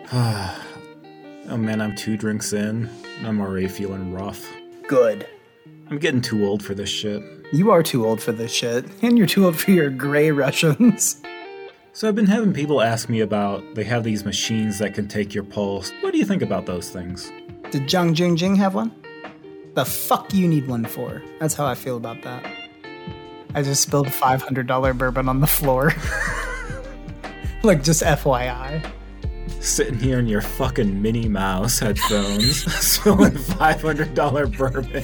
Oh man, I'm 2 drinks in. I'm already feeling rough. Good. I'm getting too old for this shit. You are too old for this shit, and you're too old for your gray Russians. So I've been having people ask me about, they have these machines that can take your pulse. What do you think about those things? Did Zhang Jingjing have one? The fuck you need one for? That's how I feel about that. I just spilled $500 bourbon on the floor. Like, just FYI. Sitting here in your fucking Minnie Mouse headphones, spilling $500 bourbon.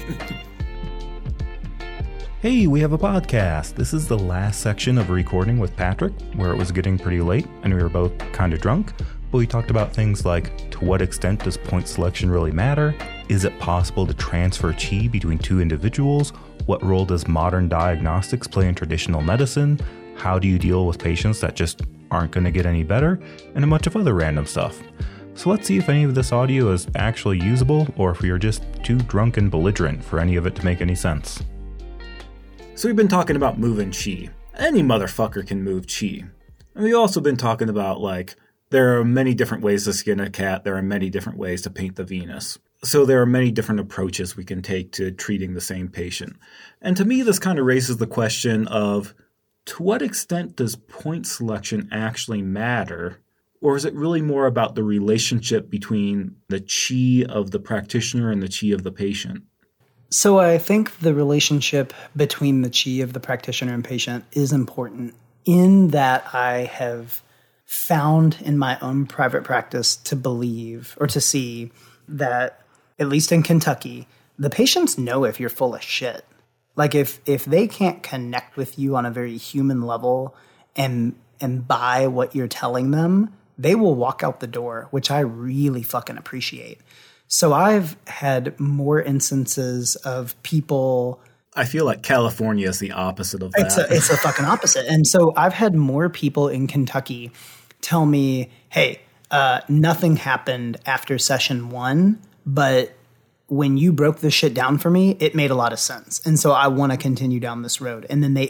Hey, we have a podcast. This is the last section of recording with Patrick, where it was getting pretty late and we were both kind of drunk. But we talked about things like, to what extent does point selection really matter? Is it possible to transfer chi between two individuals? What role does modern diagnostics play in traditional medicine? How do you deal with patients that just aren't going to get any better? And a bunch of other random stuff. So let's see if any of this audio is actually usable, or if we are just too drunk and belligerent for any of it to make any sense. So we've been talking about moving chi. Any motherfucker can move chi. And we've also been talking about, like, there are many different ways to skin a cat. There are many different ways to paint the Venus. So there are many different approaches we can take to treating the same patient. And to me, this kind of raises the question of, to what extent does point selection actually matter? Or is it really more about the relationship between the chi of the practitioner and the chi of the patient? So I think the relationship between the chi of the practitioner and patient is important, in that I have found in my own private practice to believe or to see that, at least in Kentucky, the patients know if you're full of shit. Like, if they can't connect with you on a very human level and buy what you're telling them, they will walk out the door, which I really fucking appreciate. So I've had more instances of people... I feel like California is the opposite of that. It's a fucking opposite. And so I've had more people in Kentucky tell me, hey, nothing happened after session 1, but when you broke this shit down for me, it made a lot of sense. And so I want to continue down this road. And then they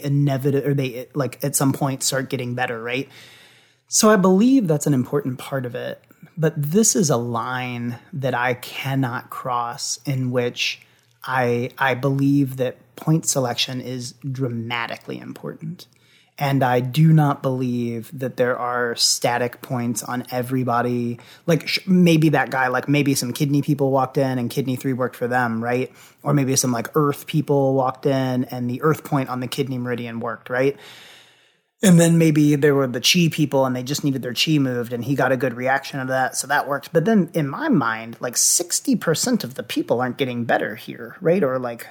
at some point start getting better, right? So I believe that's an important part of it. But this is a line that I cannot cross, in which I believe that point selection is dramatically important. And I do not believe that there are static points on everybody. Like, maybe that guy, like, maybe some kidney people walked in and kidney 3 worked for them, right? Or maybe some, like, earth people walked in and the earth point on the kidney meridian worked, right? And then maybe there were the chi people and they just needed their chi moved and he got a good reaction to that, so that worked. But then in my mind, like, 60% of the people aren't getting better here, right? Or like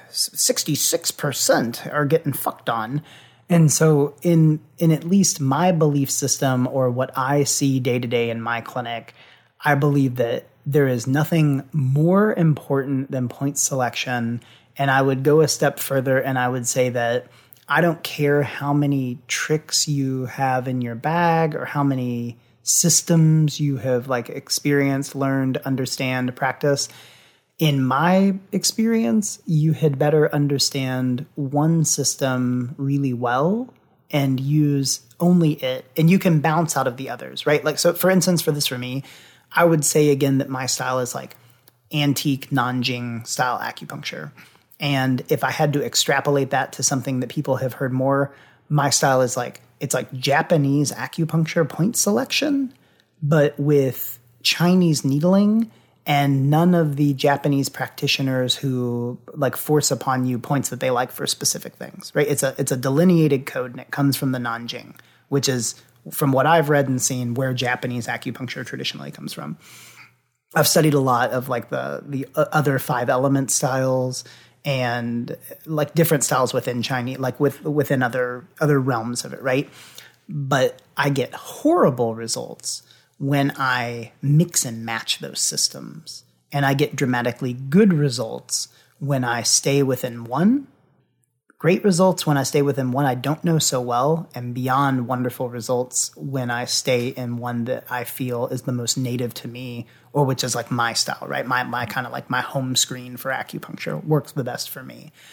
66% are getting fucked on. And so in at least my belief system, or what I see day to day in my clinic, I believe that there is nothing more important than point selection. And I would go a step further and I would say that I don't care how many tricks you have in your bag or how many systems you have, like, experienced, learned, understand, practice. In my experience, you had better understand one system really well and use only it, and you can bounce out of the others, right? Like, so for instance, for me, I would say again that my style is like antique Nanjing style acupuncture. And if I had to extrapolate that to something that people have heard more, my style is like, it's like Japanese acupuncture point selection, but with Chinese needling and none of the Japanese practitioners who, like, force upon you points that they like for specific things, right? It's a delineated code, and it comes from the Nanjing, which is, from what I've read and seen, where Japanese acupuncture traditionally comes from. I've studied a lot of, like, the other 5 element styles and, like, different styles within Chinese, like within other realms of it, right? But I get horrible results when I mix and match those systems. And I get dramatically good results when I stay within one. Great results when I stay within one I don't know so well, and beyond wonderful results when I stay in one that I feel is the most native to me, or which is like my style, right? My kind of like my home screen for acupuncture works the best for me.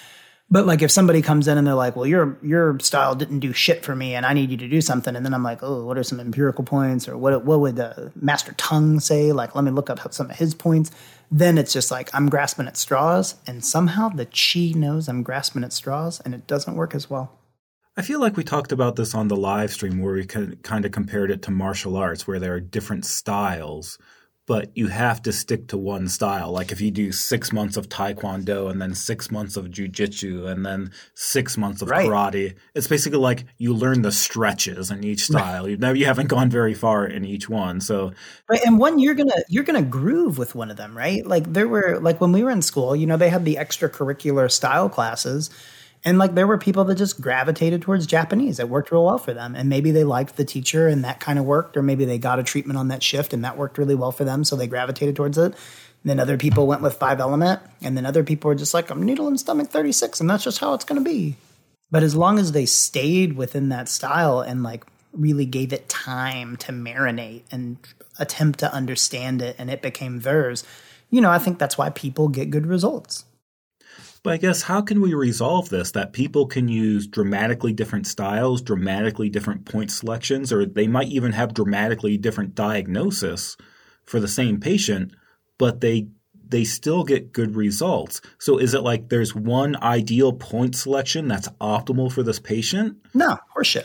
But like if somebody comes in and they're like, well, your style didn't do shit for me and I need you to do something. And then I'm like, oh, what are some empirical points? Or what would Master Tongue say? Like, let me look up some of his points. Then it's just like I'm grasping at straws. And somehow the chi knows I'm grasping at straws and it doesn't work as well. I feel like we talked about this on the live stream where we kind of compared it to martial arts where there are different styles. But you have to stick to one style. Like if you do 6 months of Taekwondo and then 6 months of Jiu-Jitsu and then 6 months of karate, it's basically like you learn the stretches in each style. Right. You haven't gone very far in each one. So and one you're gonna groove with one of them, right? Like there were like when we were in school, they had the extracurricular style classes. And like there were people that just gravitated towards Japanese. It worked real well for them. And maybe they liked the teacher and that kind of worked. Or maybe they got a treatment on that shift and that worked really well for them. So they gravitated towards it. And then other people went with 5-element. And then other people were just like, I'm needle and stomach 36. And that's just how it's going to be. But as long as they stayed within that style and like really gave it time to marinate and attempt to understand it and it became theirs, I think that's why people get good results. But I guess how can we resolve this? That people can use dramatically different styles, dramatically different point selections, or they might even have dramatically different diagnosis for the same patient, but they still get good results. So is it like there's one ideal point selection that's optimal for this patient? No, horseshit.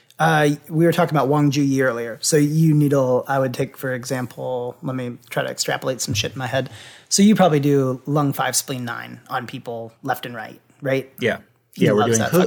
We were talking about Wang Ju Yi earlier. So you needle, I would take, for example, let me try to extrapolate some shit in my head. So you probably do lung 5, spleen 9 on people left and right? Yeah. We're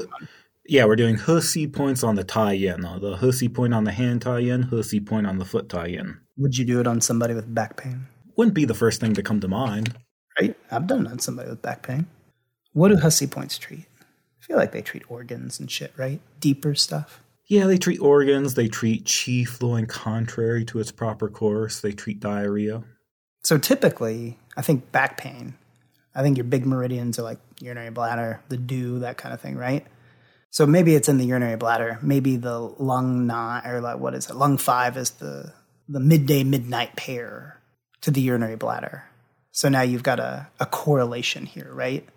doing He points on the Tai Yin. The He point on the hand Tai Yin, He point on the foot Tai Yin. Would you do it on somebody with back pain? Wouldn't be the first thing to come to mind. Right? I've done it on somebody with back pain. What do He points treat? I feel like they treat organs and shit, right? Deeper stuff. Yeah, they treat organs. They treat qi flowing contrary to its proper course. They treat diarrhea. So typically, I think back pain, I think your big meridians are like urinary bladder, the dew, that kind of thing, right? So maybe it's in the urinary bladder. Maybe the lung 9, or like what is it? Lung 5 is the midday, midnight pair to the urinary bladder. So now you've got a correlation here, right?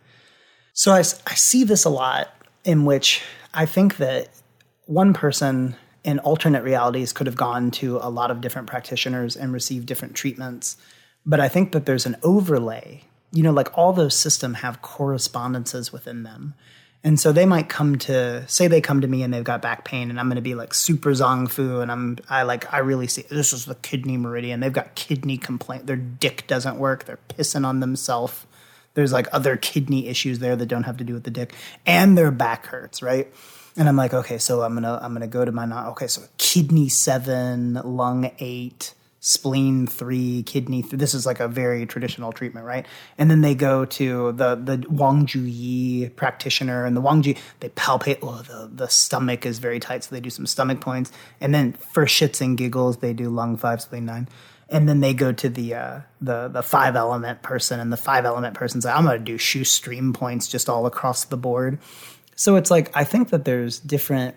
So I see this a lot in which I think that one person in alternate realities could have gone to a lot of different practitioners and received different treatments. But I think that there's an overlay. Like all those systems have correspondences within them. And so they might come to me and they've got back pain and I'm going to be like super zong fu and I really see this is the kidney meridian. They've got kidney complaint. Their dick doesn't work. They're pissing on themselves. There's like other kidney issues there that don't have to do with the dick and their back hurts, right? And I'm like, okay, so I'm gonna go to so kidney 7, lung 8, spleen 3, kidney 3. This is like a very traditional treatment, right? And then they go to the Wang Ju Yi practitioner, and the Wang Ju, they palpate. The stomach is very tight, so they do some stomach points. And then for shits and giggles, they do lung 5, spleen 9. And then they go to the 5-element person, and the 5-element person's like, I'm gonna do shoe stream points just all across the board. So it's like, I think that there's different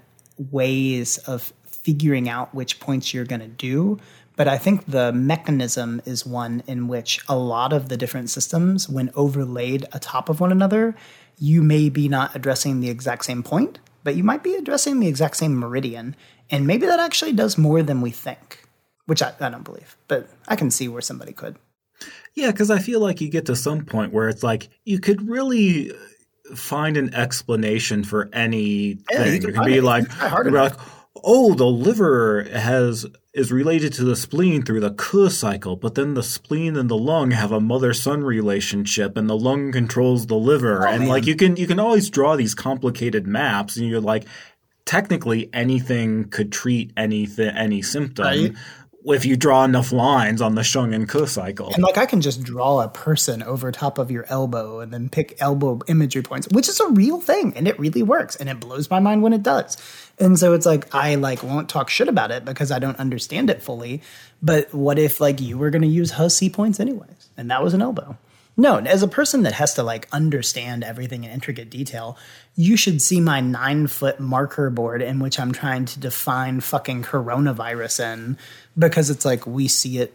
ways of figuring out which points you're going to do. But I think the mechanism is one in which a lot of the different systems, when overlaid atop of one another, you may be not addressing the exact same point, but you might be addressing the exact same meridian. And maybe that actually does more than we think, which I don't believe. But I can see where somebody could. Yeah, because I feel like you get to some point where it's like you could really find an explanation for anything. You can be like, oh, the liver is related to the spleen through the Ke cycle, but then the spleen and the lung have a mother-son relationship, and the lung controls the liver. Like you can always draw these complicated maps, and you're like, technically anything could treat any symptom. Right. If you draw enough lines on the Sheng and Ke cycle. And like I can just draw a person over top of your elbow and then pick elbow imagery points, which is a real thing and it really works and it blows my mind when it does. And so it's like I won't talk shit about it because I don't understand it fully. But what if you were going to use He points anyways and that was an elbow? No, as a person that has to understand everything in intricate detail, you should see my 9-foot marker board in which I'm trying to define fucking coronavirus in, because it's we see it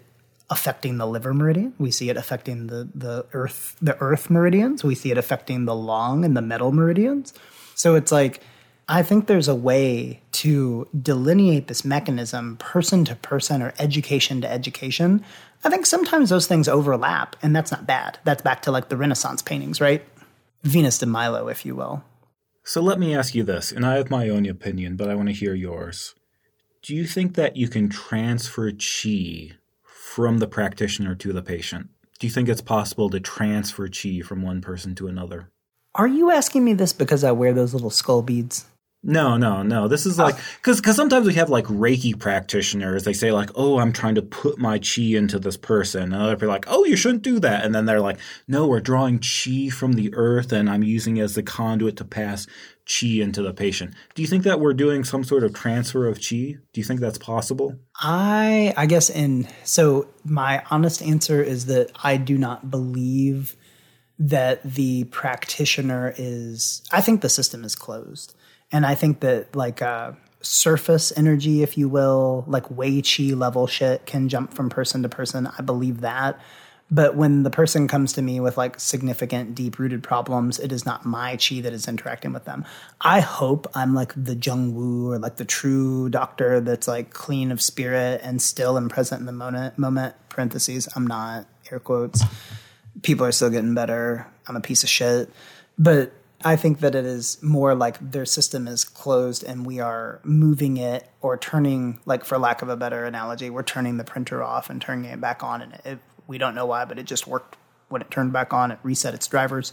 affecting the liver meridian. We see it affecting the earth meridians. We see it affecting the lung and the metal meridians. So it's like, I think there's a way to delineate this mechanism person to person or education to education. I think sometimes those things overlap, and that's not bad. That's back to like the Renaissance paintings, right? Venus de Milo, if you will. So let me ask you this, and I have my own opinion, but I want to hear yours. Do you think that you can transfer chi from the practitioner to the patient? Do you think it's possible to transfer chi from one person to another? Are you asking me this because I wear those little skull beads? No. This is like, because sometimes we have like Reiki practitioners. They say like, oh, I'm trying to put my chi into this person. And other people are like, oh, you shouldn't do that. And then they're like, no, we're drawing chi from the earth and I'm using it as the conduit to pass chi into the patient. Do you think that we're doing some sort of transfer of chi? Do you think that's possible? I guess, so my honest answer is that I do not believe that the practitioner I think the system is closed. And I think that like surface energy, if you will, like Wei Chi level shit can jump from person to person. I believe that. But when the person comes to me with like significant deep-rooted problems, it is not my chi that is interacting with them. I hope I'm like the Jung Woo or like the true doctor that's like clean of spirit and still and present in the moment, parentheses, I'm not, air quotes. People are still getting better. I'm a piece of shit. But I think that it is more like their system is closed and we are moving it or turning, like for lack of a better analogy, we're turning the printer off and turning it back on. And we don't know why, but it just worked when it turned back on. It reset its drivers.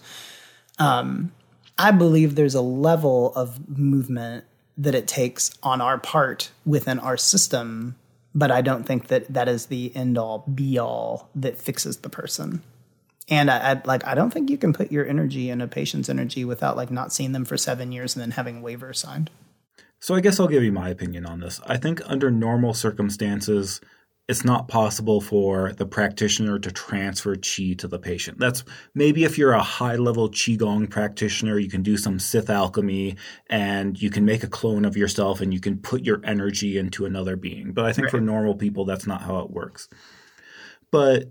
I believe there's a level of movement that it takes on our part within our system, but I don't think that that is the end-all, be-all that fixes the person. And I don't think you can put your energy in a patient's energy without like not seeing them for 7 years and then having waivers signed. So I guess I'll give you my opinion on this. I think under normal circumstances, it's not possible for the practitioner to transfer chi to the patient. That's maybe if you're a high-level qigong practitioner, you can do some Sith alchemy and you can make a clone of yourself and you can put your energy into another being. But I think for normal people, that's not how it works. But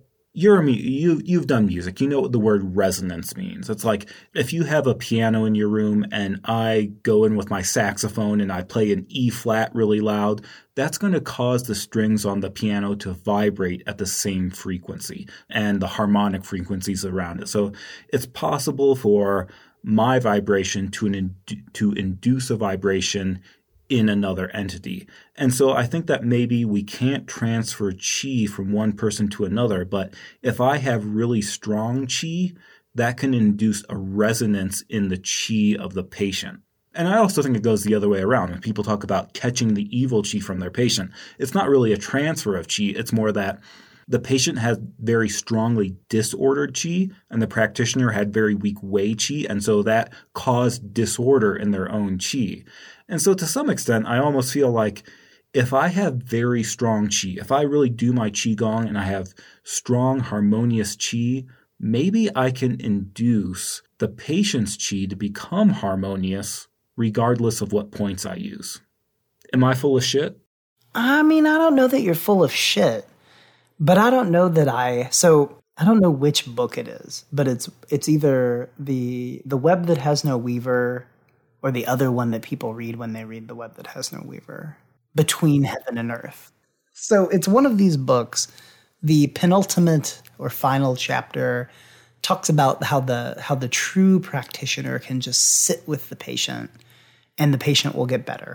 you've done music. You know what the word resonance means. It's like if you have a piano in your room and I go in with my saxophone and I play an E flat really loud, that's going to cause the strings on the piano to vibrate at the same frequency and the harmonic frequencies around it. So it's possible for my vibration to induce a vibration in another entity. And so I think that maybe we can't transfer chi from one person to another, but if I have really strong chi, that can induce a resonance in the chi of the patient. And I also think it goes the other way around. When people talk about catching the evil chi from their patient, it's not really a transfer of chi. It's more that the patient has very strongly disordered chi and the practitioner had very weak Wei Chi, and so that caused disorder in their own chi. And so to some extent, I almost feel like if I have very strong chi, if I really do my qigong and I have strong harmonious chi, maybe I can induce the patient's chi to become harmonious regardless of what points I use. Am I full of shit? I mean, I don't know that you're full of shit, but I don't know that I don't know which book it is, but it's either the Web That Has No Weaver or the other one that people read when they read The Web That Has No Weaver, Between Heaven and Earth. So it's one of these books. The penultimate or final chapter talks about how the true practitioner can just sit with the patient and the patient will get better.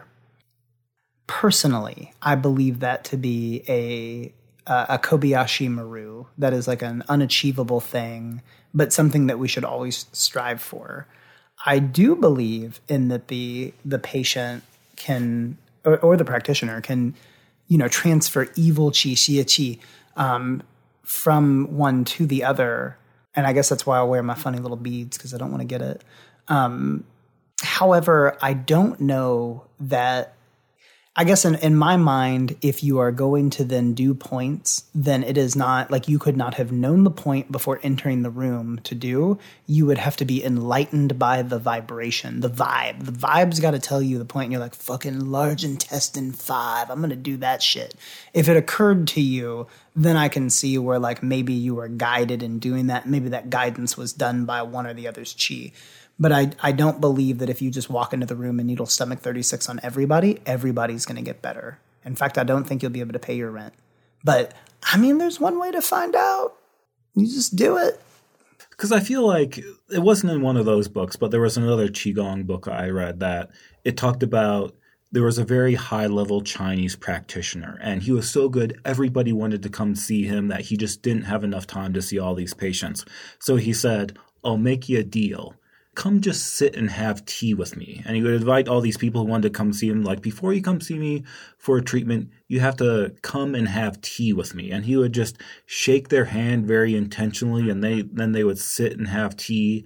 Personally, I believe that to be a Kobayashi Maru. That is like an unachievable thing, but something that we should always strive for. I do believe in that the patient can, or the practitioner can, transfer evil chi, xie chi, from one to the other. And I guess that's why I wear my funny little beads, because I don't want to get it. However, I don't know that. I guess in my mind, if you are going to then do points, then it is not like you could not have known the point before entering the room to do. You would have to be enlightened by the vibration, the vibe. The vibe's got to tell you the point. And you're like, fucking large intestine 5. I'm going to do that shit. If it occurred to you, then I can see where like maybe you were guided in doing that. Maybe that guidance was done by one or the other's chi. But I don't believe that if you just walk into the room and needle stomach 36 on everybody, everybody's going to get better. In fact, I don't think you'll be able to pay your rent. But, I mean, there's one way to find out. You just do it. Because I feel like it wasn't in one of those books, but there was another Qigong book I read that it talked about there was a very high-level Chinese practitioner, and he was so good, everybody wanted to come see him that he just didn't have enough time to see all these patients. So he said, I'll make you a deal. Come just sit and have tea with me. And he would invite all these people who wanted to come see him. Like, before you come see me for a treatment, you have to come and have tea with me. And he would just shake their hand very intentionally, and then they would sit and have tea.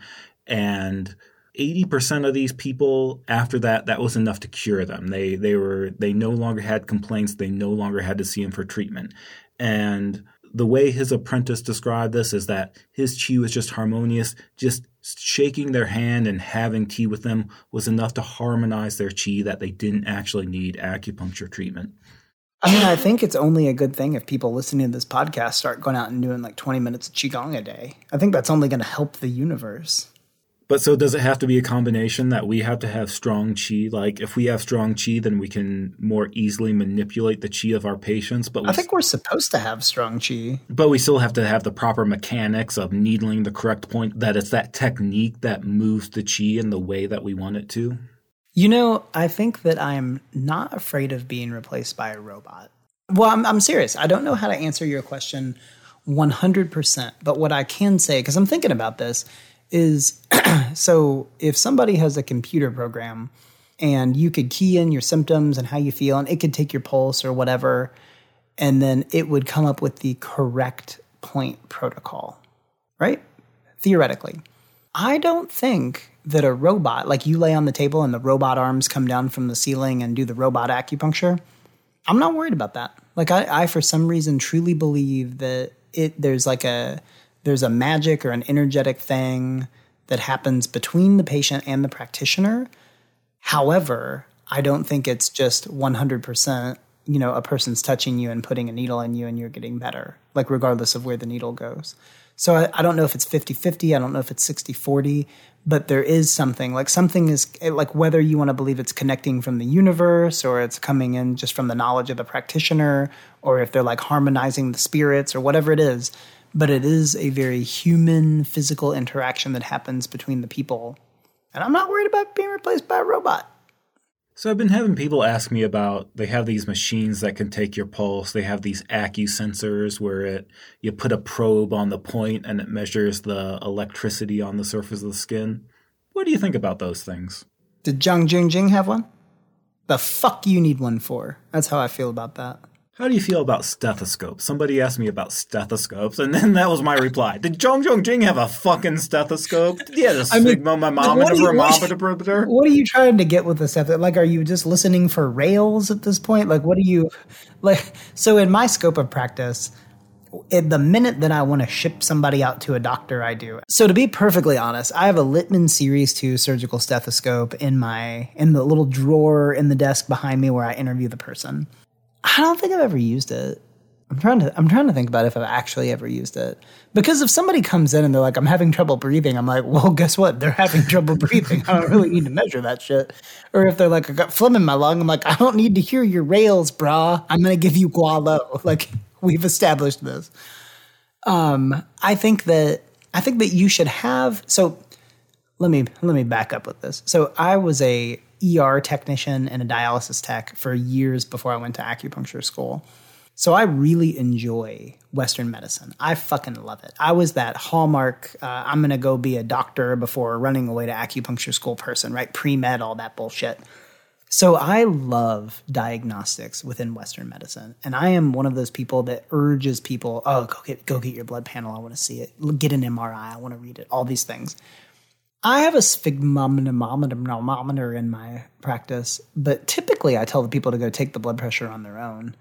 And 80% of these people after that was enough to cure them. They no longer had complaints. They no longer had to see him for treatment. And the way his apprentice described this is that his chi was just harmonious. Just shaking their hand and having tea with them was enough to harmonize their chi that they didn't actually need acupuncture treatment. I mean, I think it's only a good thing if people listening to this podcast start going out and doing like 20 minutes of Qigong a day. I think that's only going to help the universe. But so does it have to be a combination that we have to have strong chi? Like if we have strong chi, then we can more easily manipulate the chi of our patients. But I think we're supposed to have strong chi. But we still have to have the proper mechanics of needling the correct point, that it's that technique that moves the chi in the way that we want it to. You know, I think that I'm not afraid of being replaced by a robot. Well, I'm serious. I don't know how to answer your question 100%. But what I can say, because I'm thinking about this, is so if somebody has a computer program and you could key in your symptoms and how you feel, and it could take your pulse or whatever, and then it would come up with the correct point protocol, right? Theoretically. I don't think that a robot, like you lay on the table and the robot arms come down from the ceiling and do the robot acupuncture, I'm not worried about that. Like I for some reason truly believe that there's a magic or an energetic thing that happens between the patient and the practitioner. However, I don't think it's just 100%, a person's touching you and putting a needle in you and you're getting better, like regardless of where the needle goes. So I don't know if it's 50-50. I don't know if it's 60-40, but there is something is like whether you want to believe it's connecting from the universe or it's coming in just from the knowledge of the practitioner, or if they're like harmonizing the spirits or whatever it is. But it is a very human, physical interaction that happens between the people. And I'm not worried about being replaced by a robot. So I've been having people ask me about, they have these machines that can take your pulse. They have these AccuSensors where you put a probe on the point and it measures the electricity on the surface of the skin. What do you think about those things? Did Zhang Jingjing have one? The fuck you need one for? That's how I feel about that. How do you feel about stethoscopes? Somebody asked me about stethoscopes, and then that was my reply. Did Zhang Jingjing have a fucking stethoscope? Did he have a sphygmomanometer? What are you trying to get with the stethoscope? Like, are you just listening for rails at this point? Like, what do you like? So, in my scope of practice, the minute that I want to ship somebody out to a doctor, I do. So, to be perfectly honest, I have a Littmann Series 2 surgical stethoscope in the little drawer in the desk behind me where I interview the person. I don't think I've ever used it. I'm trying to think about if I've actually ever used it. Because if somebody comes in and they're like, I'm having trouble breathing, I'm like, well, guess what? They're having trouble breathing. I don't really need to measure that shit. Or if they're like, I got phlegm in my lung, I'm like, I don't need to hear your rails, brah. I'm going to give you Gualo. Like, we've established this. I think that you should have. So let me back up with this. So I was a ER technician and a dialysis tech for years before I went to acupuncture school. So I really enjoy Western medicine. I fucking love it. I was that hallmark, I'm going to go be a doctor before running away to acupuncture school person, right? Pre-med, all that bullshit. So I love diagnostics within Western medicine. And I am one of those people that urges people, go get your blood panel. I want to see it. Get an MRI. I want to read it. All these things. I have a sphygmomanometer in my practice, but typically I tell the people to go take the blood pressure on their own.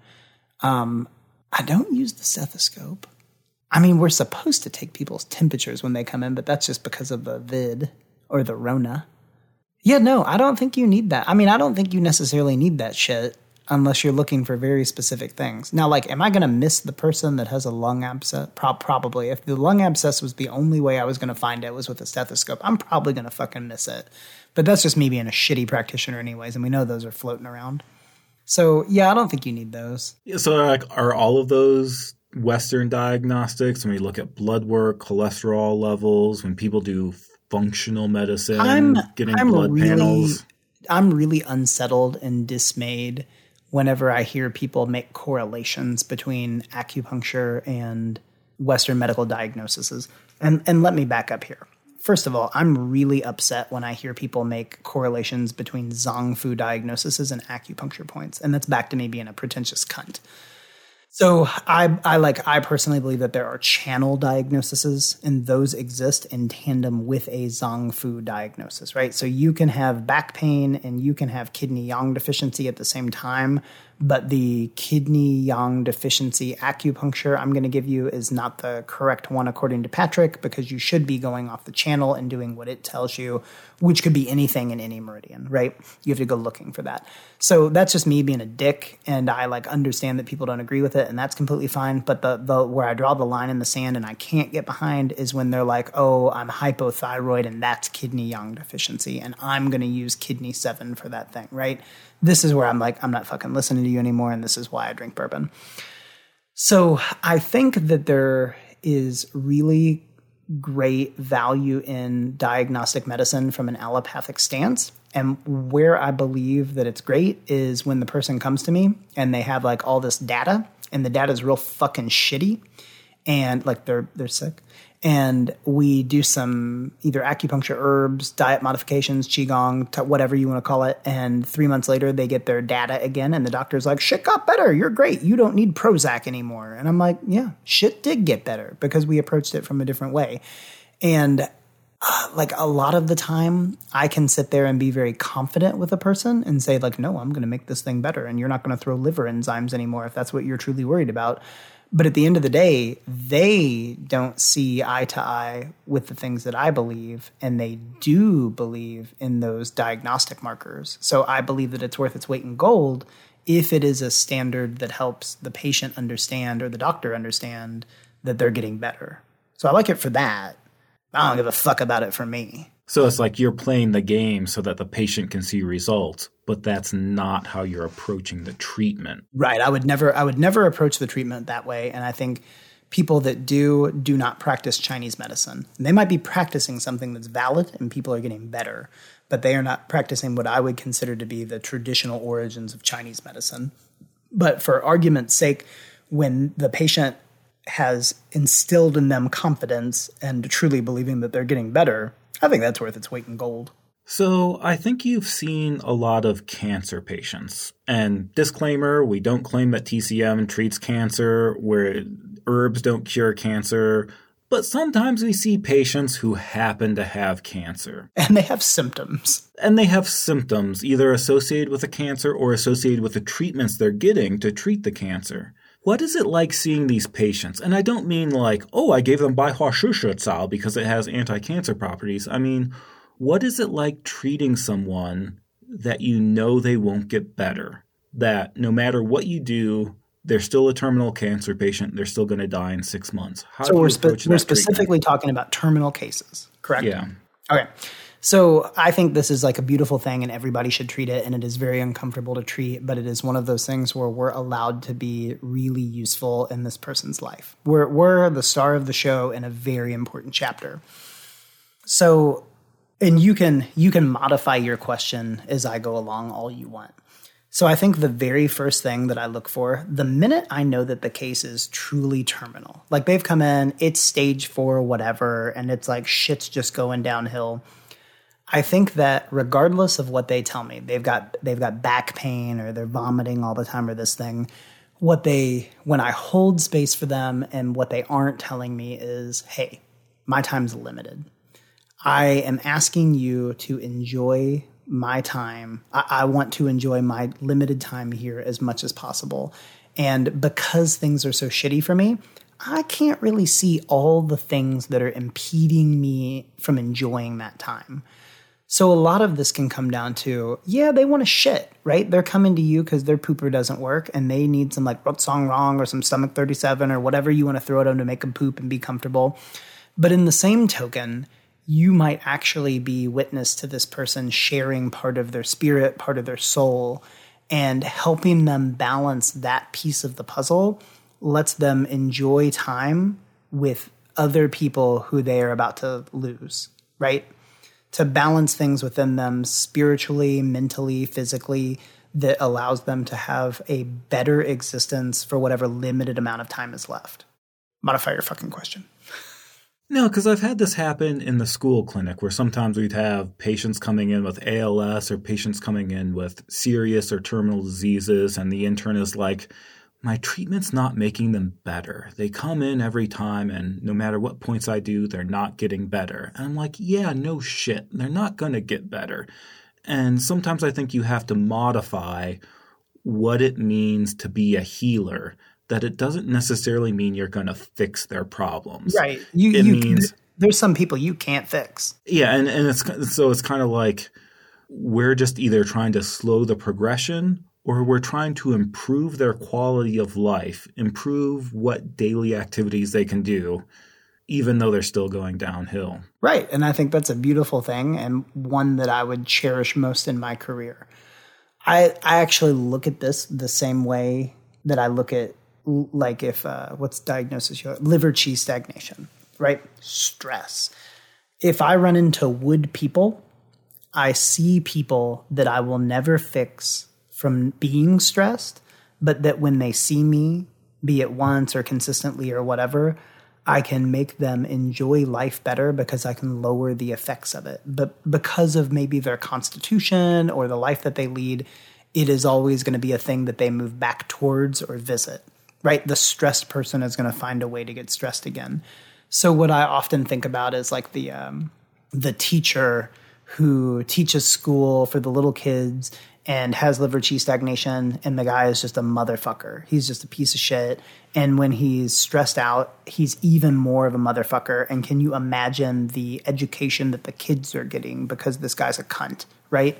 I don't use the stethoscope. I mean, we're supposed to take people's temperatures when they come in, but that's just because of the vid or the Rona. Yeah, no, I don't think you need that. I mean, I don't think you necessarily need that shit unless you're looking for very specific things. Now, like, am I going to miss the person that has a lung abscess? Probably. If the lung abscess was the only way I was going to find it was with a stethoscope, I'm probably going to fucking miss it. But that's just me being a shitty practitioner anyways, and we know those are floating around. So, yeah, I don't think you need those. So, like, are all of those Western diagnostics, when we look at blood work, cholesterol levels, when people do functional medicine, blood panels? I'm really unsettled and dismayed whenever I hear people make correlations between acupuncture and Western medical diagnoses. And let me back up here. First of all, I'm really upset when I hear people make correlations between Zong Fu diagnoses and acupuncture points. And that's back to me being a pretentious cunt. So I personally believe that there are channel diagnoses, and those exist in tandem with a Zong Fu diagnosis, right? So you can have back pain and you can have kidney yang deficiency at the same time, but the kidney yang deficiency acupuncture I'm going to give you is not the correct one according to Patrick, because you should be going off the channel and doing what it tells you, which could be anything in any meridian, right? You have to go looking for that. So that's just me being a dick, and I understand that people don't agree with it, and that's completely fine. But the where I draw the line in the sand and I can't get behind is when they're like, oh, I'm hypothyroid and that's kidney yang deficiency, and I'm going to use kidney 7 for that thing, right? This is where I'm like, I'm not fucking listening to you anymore, and this is why I drink bourbon. So I think that there is really great value in diagnostic medicine from an allopathic stance. And where I believe that it's great is when the person comes to me and they have all this data, and the data is real fucking shitty, and they're sick. And we do some either acupuncture, herbs, diet modifications, qigong, whatever you want to call it. And 3 months later, they get their data again. And the doctor's like, shit got better. You're great. You don't need Prozac anymore. And I'm like, yeah, shit did get better because we approached it from a different way. And a lot of the time, I can sit there and be very confident with a person and say no, I'm going to make this thing better. And you're not going to throw liver enzymes anymore if that's what you're truly worried about. But at the end of the day, they don't see eye to eye with the things that I believe, and they do believe in those diagnostic markers. So I believe that it's worth its weight in gold if it is a standard that helps the patient understand or the doctor understand that they're getting better. So I like it for that. I don't give a fuck about it for me. So it's like you're playing the game so that the patient can see results, but that's not how you're approaching the treatment. Right. I would never approach the treatment that way. And I think people that do not practice Chinese medicine. And they might be practicing something that's valid and people are getting better, but they are not practicing what I would consider to be the traditional origins of Chinese medicine. But for argument's sake, when the patient has instilled in them confidence and truly believing that they're getting better, I think that's worth its weight in gold. So I think you've seen a lot of cancer patients. And disclaimer, we don't claim that TCM treats cancer, where herbs don't cure cancer. But sometimes we see patients who happen to have cancer. And they have symptoms. Either associated with the cancer or associated with the treatments they're getting to treat the cancer. What is it like seeing these patients? And I don't mean I gave them Baihua Shushuzao because it has anti-cancer properties. I mean, what is it like treating someone that you know they won't get better? That no matter what you do, they're still a terminal cancer patient. They're still going to die in 6 months. So we're specifically talking about terminal cases, correct? Yeah. Okay. So I think this is a beautiful thing and everybody should treat it, and it is very uncomfortable to treat, but it is one of those things where we're allowed to be really useful in this person's life. We're the star of the show in a very important chapter. So, and you can modify your question as I go along all you want. So I think the very first thing that I look for, the minute I know that the case is truly terminal, they've come in, it's stage 4, whatever, and it's shit's just going downhill. I think that regardless of what they tell me, they've got back pain or they're vomiting all the time or this thing, when I hold space for them and what they aren't telling me is, hey, my time's limited. I am asking you to enjoy my time. I want to enjoy my limited time here as much as possible. And because things are so shitty for me, I can't really see all the things that are impeding me from enjoying that time. So a lot of this can come down to, yeah, they want to shit, right? They're coming to you because their pooper doesn't work and they need some like Rot Song Wrong or some Stomach 37 or whatever you want to throw at them to make them poop and be comfortable. But in the same token, you might actually be witness to this person sharing part of their spirit, part of their soul, and helping them balance that piece of the puzzle lets them enjoy time with other people who they are about to lose, right? To balance things within them spiritually, mentally, physically, that allows them to have a better existence for whatever limited amount of time is left. Modify your fucking question. No, because I've had this happen in the school clinic where sometimes we'd have patients coming in with ALS or patients coming in with serious or terminal diseases, and the intern is like, my treatment's not making them better. They come in every time, and no matter what points I do, they're not getting better. And I'm like, yeah, no shit. They're not going to get better. And sometimes I think you have to modify what it means to be a healer, that it doesn't necessarily mean you're going to fix their problems. Right. It means there's some people you can't fix. Yeah, and it's kind of like we're just either trying to slow the progression or we're trying to improve their quality of life, improve what daily activities they can do, even though they're still going downhill. Right. And I think that's a beautiful thing and one that I would cherish most in my career. I actually look at this the same way that I look at, like, if what's diagnosis? Liver qi stagnation, right? Stress. If I run into wood people, I see people that I will never fix from being stressed, but that when they see me, be it once or consistently or whatever, I can make them enjoy life better because I can lower the effects of it. But because of maybe their constitution or the life that they lead, it is always going to be a thing that they move back towards or visit, right? The stressed person is going to find a way to get stressed again. So what I often think about is like the teacher who teaches school for the little kids and has liver qi stagnation, and the guy is just a motherfucker. He's just a piece of shit. And when he's stressed out, he's even more of a motherfucker. And can you imagine the education that the kids are getting because this guy's a cunt, right?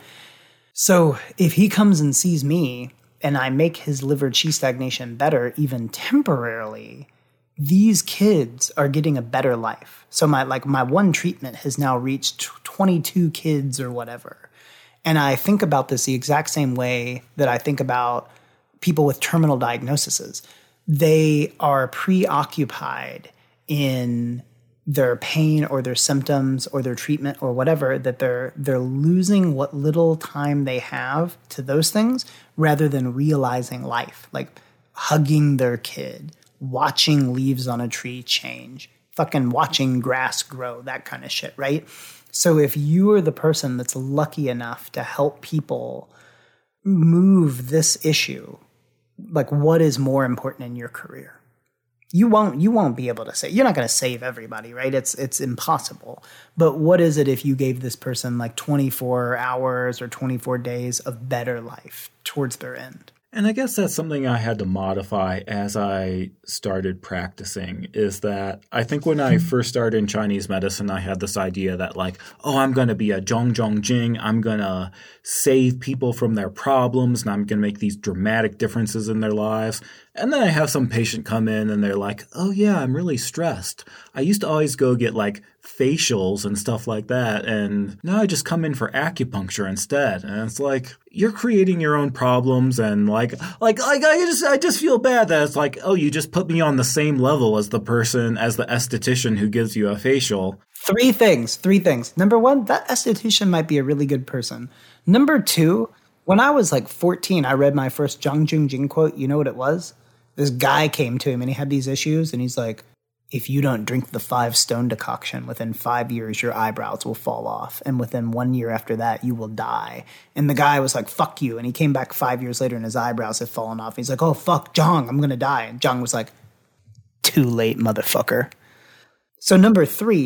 So if he comes and sees me and I make his liver qi stagnation better, even temporarily, these kids are getting a better life. So my one treatment has now reached 22 kids or whatever. And I think about this the exact same way that I think about people with terminal diagnoses. They are preoccupied in their pain or their symptoms or their treatment or whatever, that they're losing what little time they have to those things rather than realizing life, like hugging their kid, watching leaves on a tree change, fucking watching grass grow, that kind of shit, right? So if you are the person that's lucky enough to help people move this issue, like what is more important in your career? You won't be able to say, you're not going to save everybody, right? It's impossible. But what is it if you gave this person like 24 hours or 24 days of better life towards their end? And I guess that's something I had to modify as I started practicing, is that I think when I first started in Chinese medicine, I had this idea that like, oh, I'm going to be a Zhong Zhong Jing. I'm going to save people from their problems and I'm going to make these dramatic differences in their lives. And then I have some patient come in and they're like, oh yeah, I'm really stressed. I used to always go get like facials and stuff like that. And now I just come in for acupuncture instead. And it's like, you're creating your own problems. And I just feel bad that it's like, oh, you just put me on the same level as the esthetician who gives you a facial. Three things. Number one, that esthetician might be a really good person. Number two, when I was like 14, I read my first Zhang Jungjing quote. You know what it was? This guy came to him and he had these issues and he's like, if you don't drink the 5 stone decoction, within 5 years, your eyebrows will fall off. And within 1 year after that, you will die. And the guy was like, fuck you. And he came back 5 years later and his eyebrows had fallen off. He's like, oh, fuck, Zhang, I'm going to die. And Zhang was like, too late, motherfucker. So number 3,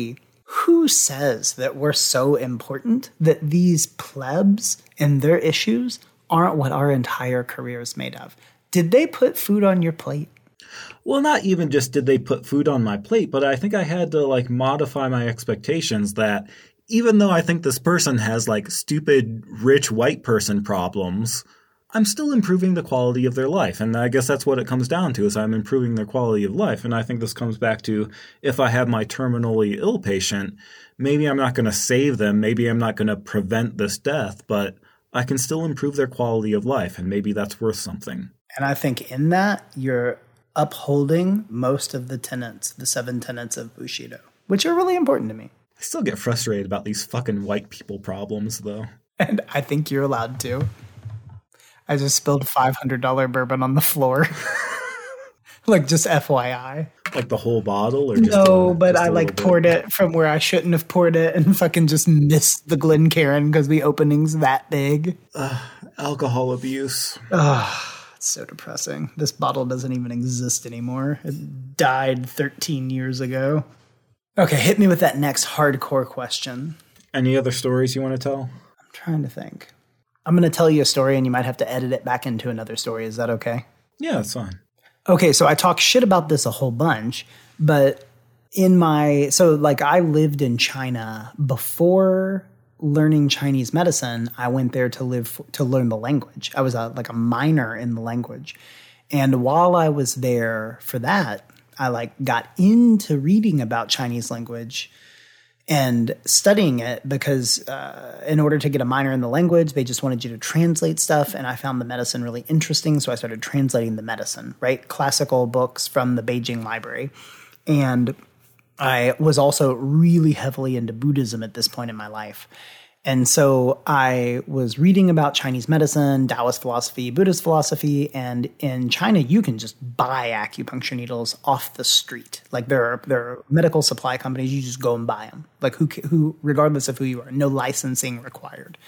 Who says that we're so important that these plebs and their issues aren't what our entire career is made of? Did they put food on your plate? Well, not even just did they put food on my plate, but I think I had to like modify my expectations that even though I think this person has like stupid rich white person problems, I'm still improving the quality of their life. And I guess that's what it comes down to, is I'm improving their quality of life. And I think this comes back to, if I have my terminally ill patient, maybe I'm not going to save them. Maybe I'm not going to prevent this death, but I can still improve their quality of life. And maybe that's worth something. And I think in that, you're upholding most of the tenets, the 7 tenets of Bushido, which are really important to me. I still get frustrated about these fucking white people problems, though. And I think you're allowed to. I just spilled $500 bourbon on the floor. Like, just FYI. Like the whole bottle? Or just but I like poured it from where I shouldn't have poured it and fucking just missed the Glencairn because the opening's that big. Alcohol abuse. It's so depressing. This bottle doesn't even exist anymore. It died 13 years ago. Okay, hit me with that next hardcore question. Any other stories you want to tell? I'm trying to think. I'm going to tell you a story and you might have to edit it back into another story. Is that okay? Yeah, that's fine. Okay, so I talk shit about this a whole bunch, but I lived in China before learning Chinese medicine. I went there to learn the language. I was a minor in the language. And while I was there for that, I got into reading about Chinese language and studying it because in order to get a minor in the language, they just wanted you to translate stuff. And I found the medicine really interesting. So I started translating the medicine, right? Classical books from the Beijing Library. And I was also really heavily into Buddhism at this point in my life. And so I was reading about Chinese medicine, Taoist philosophy, Buddhist philosophy, and in China, you can just buy acupuncture needles off the street. Like there are medical supply companies, you just go and buy them. Like who, regardless of who you are, no licensing required.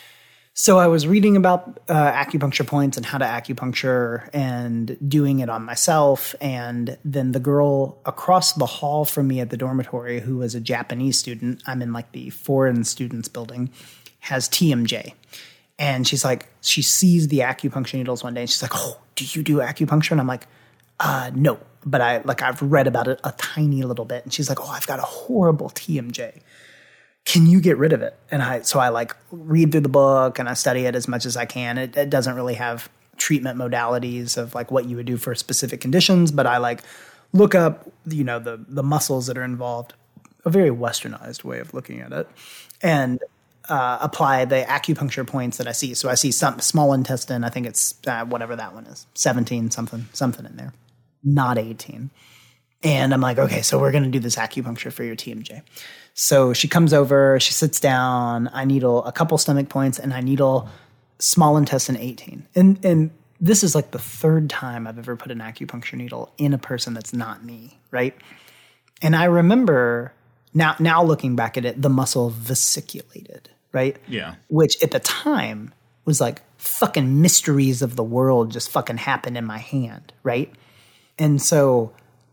So I was reading about acupuncture points and how to acupuncture and doing it on myself. And then the girl across the hall from me at the dormitory, who was a Japanese student, I'm in the foreign students building, has TMJ. And she's like, she sees the acupuncture needles one day and she's like, "Oh, do you do acupuncture?" And I'm like, no, but I've read about it a tiny little bit. And she's like, "Oh, I've got a horrible TMJ. Can you get rid of it?" And I read through the book and I study it as much as I can. It doesn't really have treatment modalities of what you would do for specific conditions, but I look up, the muscles that are involved, a very westernized way of looking at it, and apply the acupuncture points that I see. So I see some small intestine. I think it's whatever that one is, 17 something in there, not 18. And I'm like, okay, so we're going to do this acupuncture for your TMJ. So she comes over, she sits down, I needle a couple stomach points, and I needle small intestine 18. And this is the third time I've ever put an acupuncture needle in a person that's not me, right? And I remember, now looking back at it, the muscle vesiculated, right? Yeah. Which at the time was fucking mysteries of the world just fucking happened in my hand, right? And so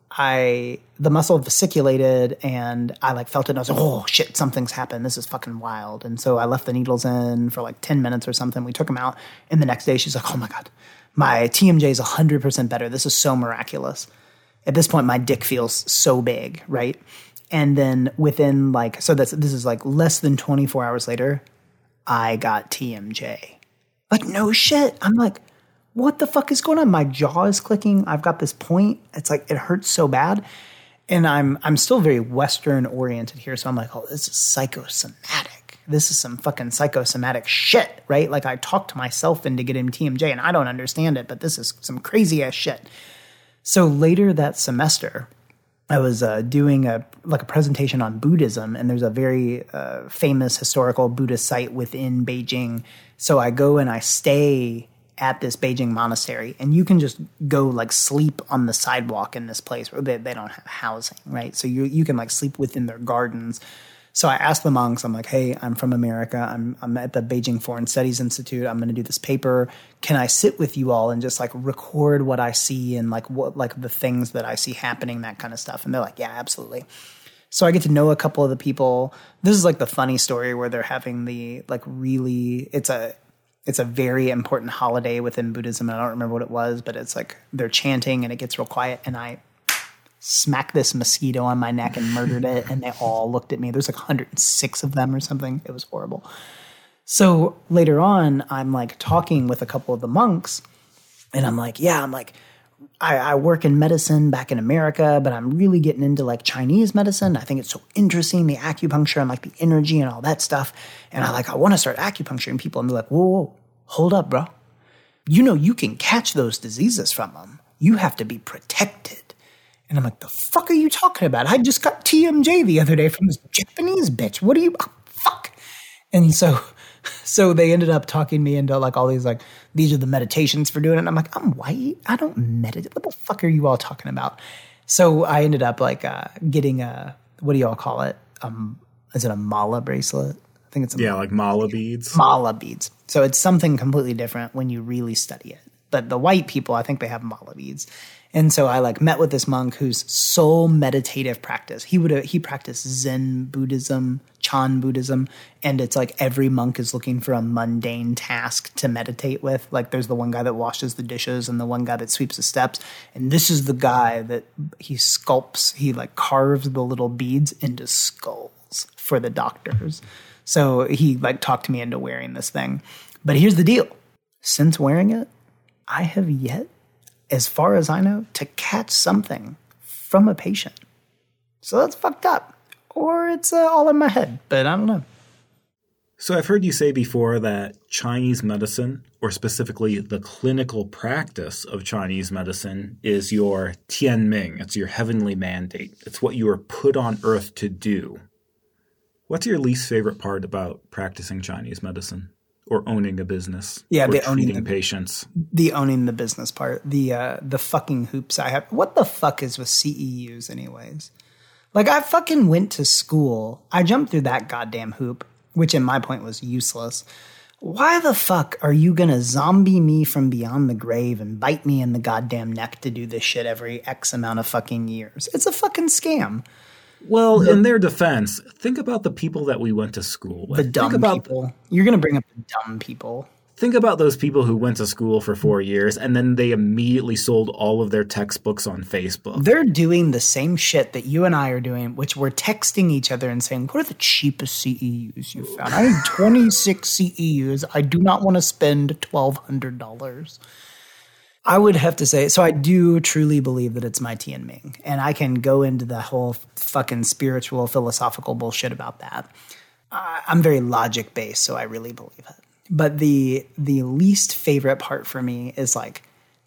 the muscle vesiculated and I felt it and I was like, oh shit, something's happened. This is fucking wild. And so I left the needles in for 10 minutes or something. We took them out. And the next day she's like, "Oh my God, my TMJ is 100% better. This is so miraculous." At this point, my dick feels so big, right? And then within so this is less than 24 hours later, I got TMJ. No shit. I'm like, what the fuck is going on? My jaw is clicking. I've got this point. It's it hurts so bad. And I'm still very Western oriented here. So I'm like, oh, this is psychosomatic. This is some fucking psychosomatic shit, right? I talked myself into getting TMJ and I don't understand it, but this is some crazy ass shit. So later that semester, I was doing a presentation on Buddhism, and there's a very famous historical Buddhist site within Beijing. So I go and I stay at this Beijing monastery, and you can just go sleep on the sidewalk in this place where they don't have housing, right? So you can sleep within their gardens. So I asked the monks, I'm like, "Hey, I'm from America. I'm at the Beijing Foreign Studies Institute. I'm going to do this paper. Can I sit with you all and just record what I see and what the things that I see happening, that kind of stuff?" And they're like, "Yeah, absolutely." So I get to know a couple of the people. This is like the funny story where they're having the like really, it's a very important holiday within Buddhism. And I don't remember what it was, but it's like they're chanting and it gets real quiet. And I smacked this mosquito on my neck and murdered it. And they all looked at me. There's like 106 of them or something. It was horrible. So later on, I'm like talking with a couple of the monks and I'm like, I work in medicine back in America, but I'm really getting into like Chinese medicine. I think it's so interesting, the acupuncture and like the energy and all that stuff. And I want to start acupuncturing people. And they're like, whoa, hold up, bro. You know, you can catch those diseases from them. You have to be protected. And I'm like, the fuck are you talking about? I just got TMJ the other day from this Japanese bitch. What are you, fuck? And so they ended up talking me into like all these like, these are the meditations for doing it. And I'm like, I'm white. I don't meditate. What the fuck are you all talking about? So I ended up like getting what do y'all call it? Is it a mala bracelet? I think it's like mala beads. Mala beads. So it's something completely different when you really study it. But the white people, I think they have mala beads. And so I like met with this monk whose sole meditative practice, he practiced Zen Buddhism, Chan Buddhism, and it's like every monk is looking for a mundane task to meditate with. Like there's the one guy that washes the dishes and the one guy that sweeps the steps. And this is the guy that he like carves the little beads into skulls for the doctors. So he like talked me into wearing this thing. But here's the deal. Since wearing it, I have yet, as far as I know, to catch something from a patient. So that's fucked up. Or it's all in my head, but I don't know. So I've heard you say before that Chinese medicine, or specifically the clinical practice of Chinese medicine, is your Tianming. It's your heavenly mandate. It's what you are put on earth to do. What's your least favorite part about practicing Chinese medicine? Or owning a business. Yeah, or treating patients. The owning the business part. The fucking hoops I have. What the fuck is with CEUs anyways? Like I fucking went to school. I jumped through that goddamn hoop, which in my point was useless. Why the fuck are you gonna zombie me from beyond the grave and bite me in the goddamn neck to do this shit every X amount of fucking years? It's a fucking scam. Well, in their defense, think about the people that we went to school with. The dumb people. You're going to bring up the dumb people. Think about those people who went to school for 4 years and then they immediately sold all of their textbooks on Facebook. They're doing the same shit that you and I are doing, which we're texting each other and saying, what are the cheapest CEUs you found? I need 26 CEUs. I do not want to spend $1,200. I would have to say, so I do truly believe that it's my Tianming, and I can go into the whole fucking spiritual, philosophical bullshit about that. I'm very logic-based, so I really believe it. But the least favorite part for me is like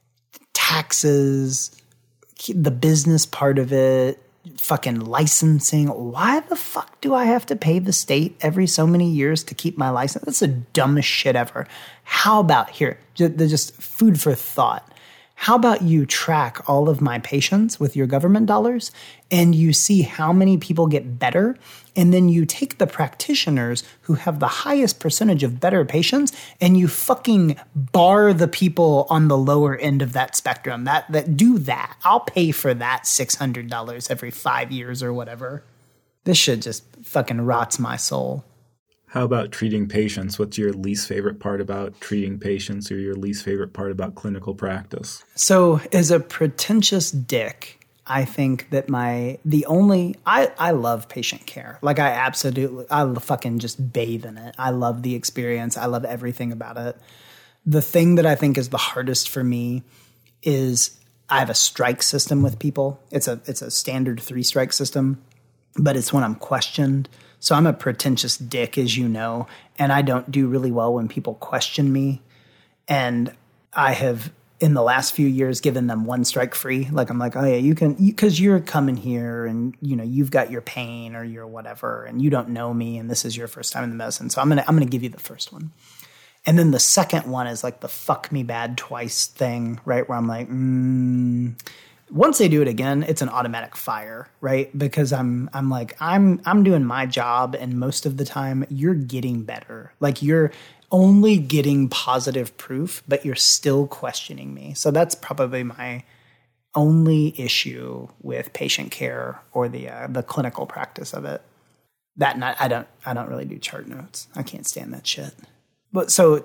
taxes, the business part of it, fucking licensing. Why the fuck do I have to pay the state every so many years to keep my license? That's the dumbest shit ever. How about here, just food for thought. How about you track all of my patients with your government dollars and you see how many people get better, and then you take the practitioners who have the highest percentage of better patients and you fucking bar the people on the lower end of that spectrum that do that. I'll pay for that $600 every 5 years or whatever. This shit just fucking rots my soul. How about treating patients? What's your least favorite part about treating patients, or your least favorite part about clinical practice? So as a pretentious dick, I think that I love patient care. Like I fucking just bathe in it. I love the experience. I love everything about it. The thing that I think is the hardest for me is I have a strike system with people. It's a standard 3-strike system, but it's when I'm questioned. So I'm a pretentious dick, as you know, and I don't do really well when people question me. And I have, in the last few years, given them 1 strike free. Like I'm like, oh yeah, you can, because you're coming here and you know you've got your pain or your whatever, and you don't know me, and this is your first time in the medicine. So I'm gonna give you the first one. And then the second one is like the fuck me bad twice thing, right? Where I'm like, once they do it again, it's an automatic fire, right? Because I'm doing my job, and most of the time you're getting better. Like you're only getting positive proof, but you're still questioning me. So that's probably my only issue with patient care or the clinical practice of it. That and I don't really do chart notes. I can't stand that shit. But so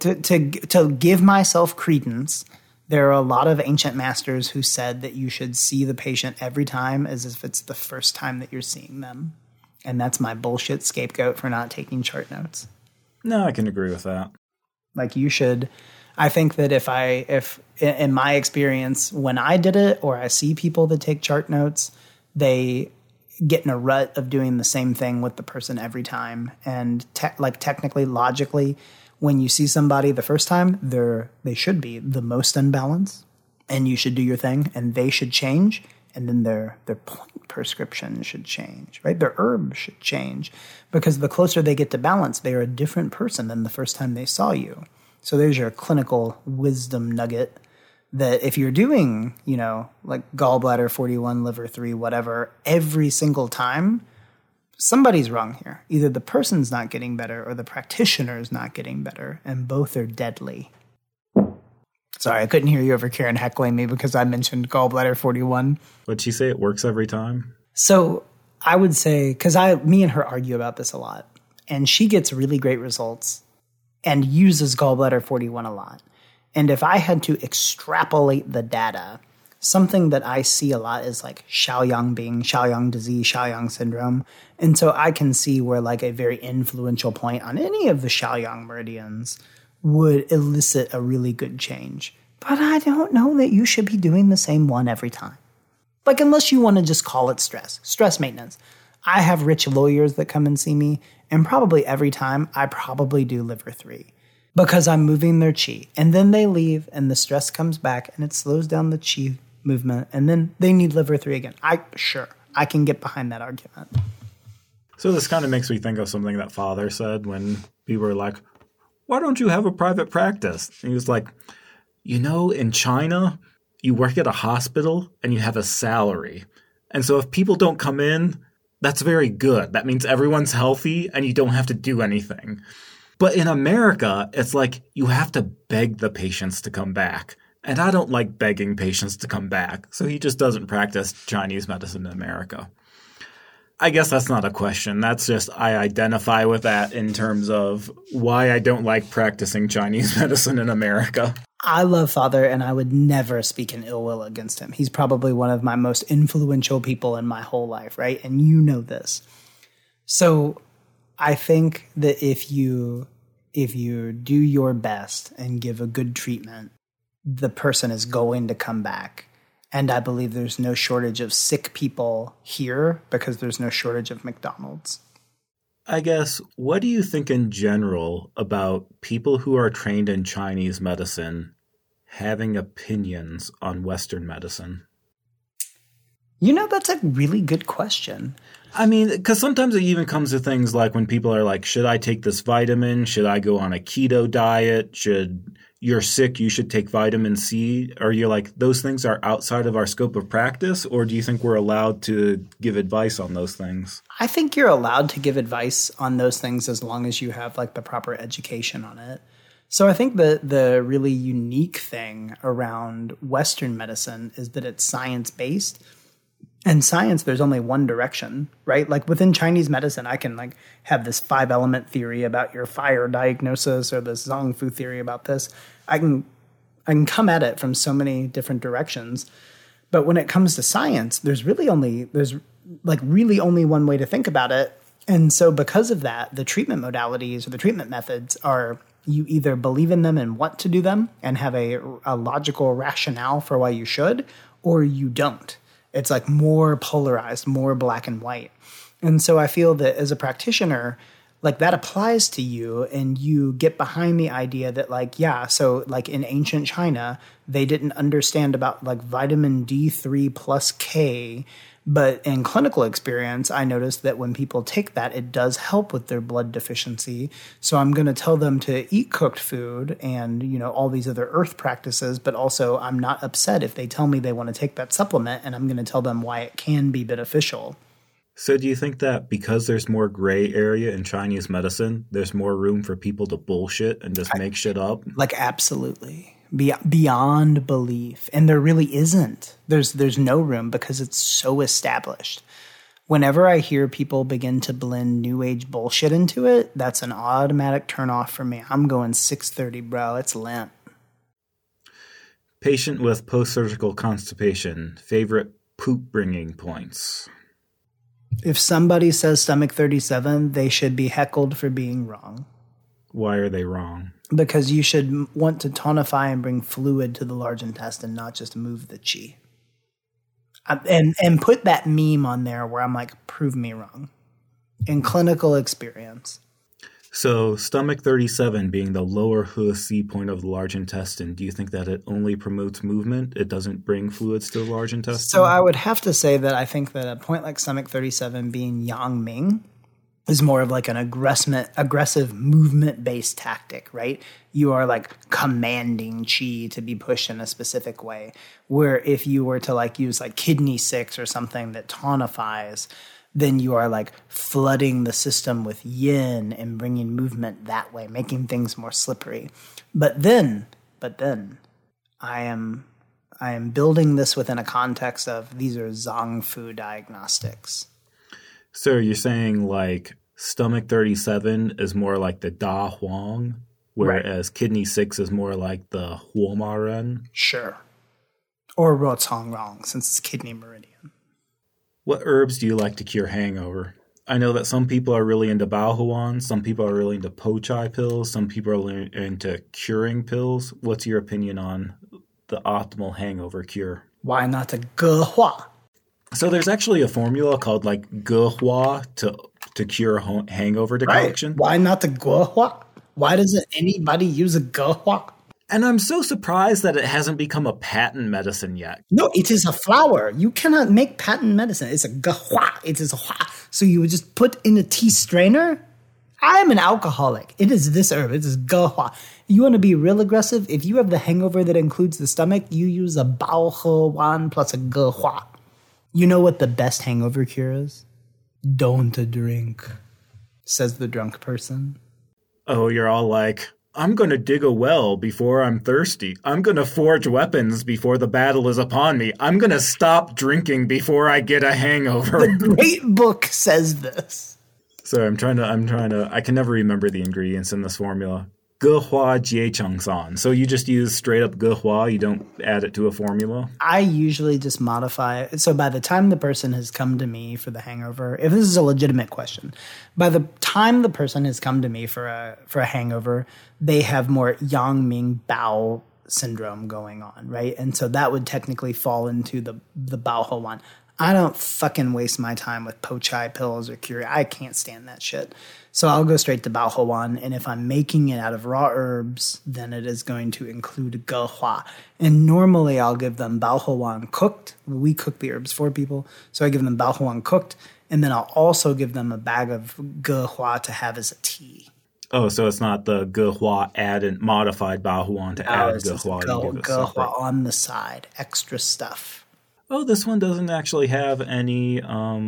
to give myself credence, there are a lot of ancient masters who said that you should see the patient every time as if it's the first time that you're seeing them. And that's my bullshit scapegoat for not taking chart notes. No, I can agree with that. Like you should. I think that if in my experience, when I did it or I see people that take chart notes, they get in a rut of doing the same thing with the person every time. And technically, logically, when you see somebody the first time, they should be the most unbalanced, and you should do your thing, and they should change, and then their point prescription should change, right? Their herb should change, because the closer they get to balance, they are a different person than the first time they saw you. So there's your clinical wisdom nugget that if you're doing, like gallbladder 41, liver 3, whatever, every single time, somebody's wrong here. Either the person's not getting better or the practitioner's not getting better, and both are deadly. Sorry, I couldn't hear you over Karen heckling me because I mentioned gallbladder 41. Would she say it works every time? So I would say, because me and her argue about this a lot, and she gets really great results and uses gallbladder 41 a lot. And if I had to extrapolate the data, something that I see a lot is like Shaoyang disease, Shaoyang syndrome. And so I can see where like a very influential point on any of the Shaoyang meridians would elicit a really good change. But I don't know that you should be doing the same one every time. Like, unless you want to just call it stress maintenance. I have rich lawyers that come and see me, and probably every time I probably do liver 3 because I'm moving their chi. And then they leave and the stress comes back and it slows down the chi movement, and then they need liver 3 again. I can get behind that argument. So this kind of makes me think of something that Father said when people were like, why don't you have a private practice? And he was like, in China, you work at a hospital and you have a salary. And so if people don't come in, that's very good. That means everyone's healthy and you don't have to do anything. But in America, it's like you have to beg the patients to come back. And I don't like begging patients to come back. So he just doesn't practice Chinese medicine in America. I guess that's not a question. That's just I identify with that in terms of why I don't like practicing Chinese medicine in America. I love Father, and I would never speak an ill will against him. He's probably one of my most influential people in my whole life, right? And you know this. So I think that if you do your best and give a good treatment, the person is going to come back. And I believe there's no shortage of sick people here because there's no shortage of McDonald's. I guess, what do you think in general about people who are trained in Chinese medicine having opinions on Western medicine? That's a really good question. I mean, because sometimes it even comes to things like when people are like, should I take this vitamin? Should I go on a keto diet? You're sick, you should take vitamin C? Or you're like, those things are outside of our scope of practice? Or do you think we're allowed to give advice on those things? I think you're allowed to give advice on those things as long as you have like the proper education on it. So I think the really unique thing around Western medicine is that it's science-based. And science, there's only one direction, right? Like within Chinese medicine, I can like have this 5-element theory about your fire diagnosis or this Zong Fu theory about this. I can come at it from so many different directions. But when it comes to science, there's really only one way to think about it. And so because of that, the treatment modalities or the treatment methods are you either believe in them and want to do them and have a logical rationale for why you should, or you don't. It's like more polarized, more black and white. And so I feel that as a practitioner, like that applies to you, and you get behind the idea that like, yeah, so like in ancient China, they didn't understand about like vitamin D3 plus K. But in clinical experience, I noticed that when people take that, it does help with their blood deficiency. So I'm going to tell them to eat cooked food and, all these other earth practices. But also I'm not upset if they tell me they want to take that supplement, and I'm going to tell them why it can be beneficial. So do you think that because there's more gray area in Chinese medicine, there's more room for people to bullshit and just make shit up? Like absolutely. beyond belief. And there really isn't. There's no room because it's so established. Whenever I hear people begin to blend new age bullshit into it, that's an automatic turnoff for me. I'm going 6:30, bro. It's Lent. Patient with post-surgical constipation. Favorite poop-bringing points. If somebody says stomach 37, they should be heckled for being wrong. Why are they wrong? Because you should want to tonify and bring fluid to the large intestine, not just move the chi. And put that meme on there where I'm like, prove me wrong. In clinical experience. So stomach 37 being the lower Huasi point of the large intestine, do you think that it only promotes movement? It doesn't bring fluids to the large intestine? So I would have to say that I think that a point like stomach 37 being Yang Ming is more of like an aggressive movement-based tactic, right? You are like commanding chi to be pushed in a specific way. Where if you were to like use like kidney 6 or something that tonifies, then you are like flooding the system with yin and bringing movement that way, making things more slippery. But then I am building this within a context of these are Zong Fu diagnostics. So you're saying like stomach 37 is more like the Da Huang, whereas kidney 6 is more like the Huoma Ren? Sure. Or Ro Cong Rong, since it's kidney meridian. What herbs do you like to cure hangover? I know that some people are really into Bao Huan, some people are really into Po Chai pills, some people are really into curing pills. What's your opinion on the optimal hangover cure? Why not a Ge Hua? So there's actually a formula called like Ge Hua to cure hangover decoction. Right. Why not the Ge Hua? Why doesn't anybody use a Ge Hua? And I'm so surprised that it hasn't become a patent medicine yet. No, it is a flower. You cannot make patent medicine. It's a Ge Hua. It is a Hua. So you would just put in a tea strainer? I am an alcoholic. It is this herb. It is Ge Hua. You want to be real aggressive? If you have the hangover that includes the stomach, you use a Bao He Wan plus a Ge Hua. You know what the best hangover cure is? Don't drink, says the drunk person. Oh, you're all like, I'm going to dig a well before I'm thirsty. I'm going to forge weapons before the battle is upon me. I'm going to stop drinking before I get a hangover. The great book says this. So I'm trying to, I can never remember the ingredients in this formula. Ge Hua Jie Cheng San. So you just use straight up Ge Hua, you don't add it to a formula? I usually just modify it. So by the time the person has come to me for the hangover, if this is a legitimate question, by the time the person has come to me for a hangover, they have more Yang Ming Bao syndrome going on, right? And so that would technically fall into the Bao He Wan. I don't fucking waste my time with Po Chai pills or Curie. I can't stand that shit. So I'll go straight to Bao He Wan, and if I'm making it out of raw herbs, then it is going to include Ge Hua. And normally I'll give them Bao He Wan cooked. We cook the herbs for people, so I give them Bao He Wan cooked, and then I'll also give them a bag of Ge Hua to have as a tea. Oh, so it's not the Ge Hua added modified Bao He Wan to add Ge Hua. Ge Hua on the side, extra stuff. Oh, this one doesn't actually have any.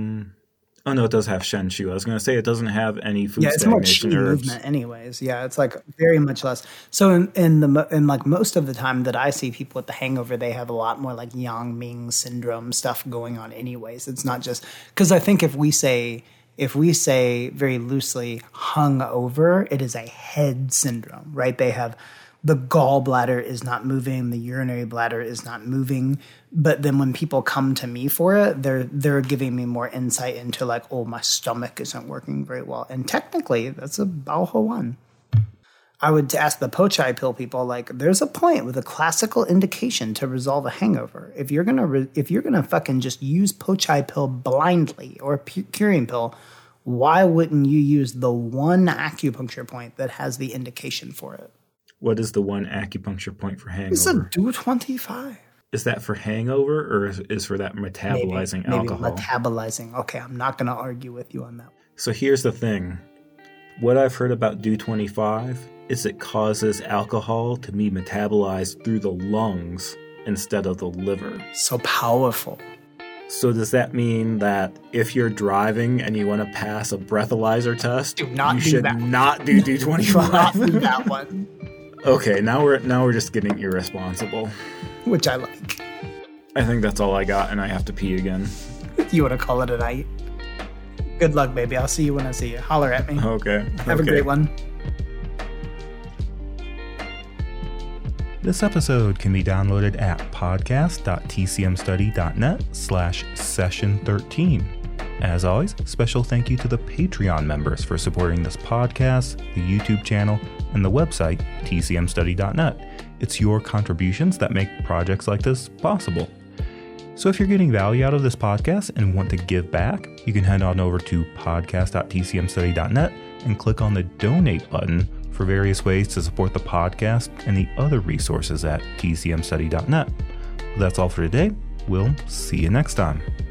Oh no, it does have Shen Shu. I was going to say it doesn't have any food stagnation it's more herbs. movement, anyways. Yeah, it's like very much less. So in like most of the time that I see people with the hangover, they have a lot more like Yang Ming syndrome stuff going on, anyways. It's not just because I think if we say very loosely hung over, it is a head syndrome, right? They have the gallbladder is not moving, the urinary bladder is not moving. But then when people come to me for it, they're giving me more insight into like, oh, my stomach isn't working very well. And technically, that's a Bao He Wan. I would ask the Po Chai pill people, like, there's a point with a classical indication to resolve a hangover. If you're gonna fucking just use Po Chai pill blindly or curing pill, why wouldn't you use the one acupuncture point that has the indication for it? What is the one acupuncture point for hangover? It's a Do-25. Is that for hangover or is for that metabolizing alcohol? Maybe metabolizing. Okay, I'm not going to argue with you on that. So here's the thing. What I've heard about Do-25 is it causes alcohol to be metabolized through the lungs instead of the liver. So powerful. So does that mean that if you're driving and you want to pass a breathalyzer test, you should not do Do-25? Do not do that one. Okay, now we're just getting irresponsible. Which I like. I think that's all I got, and I have to pee again. You want to call it a night? Good luck, baby. I'll see you when I see you. Holler at me. Okay. Have a great one. This episode can be downloaded at podcast.tcmstudy.net/session13. As always, special thank you to the Patreon members for supporting this podcast, the YouTube channel, and the website, tcmstudy.net. It's your contributions that make projects like this possible. So if you're getting value out of this podcast and want to give back, you can head on over to podcast.tcmstudy.net and click on the donate button for various ways to support the podcast and the other resources at tcmstudy.net. That's all for today. We'll see you next time.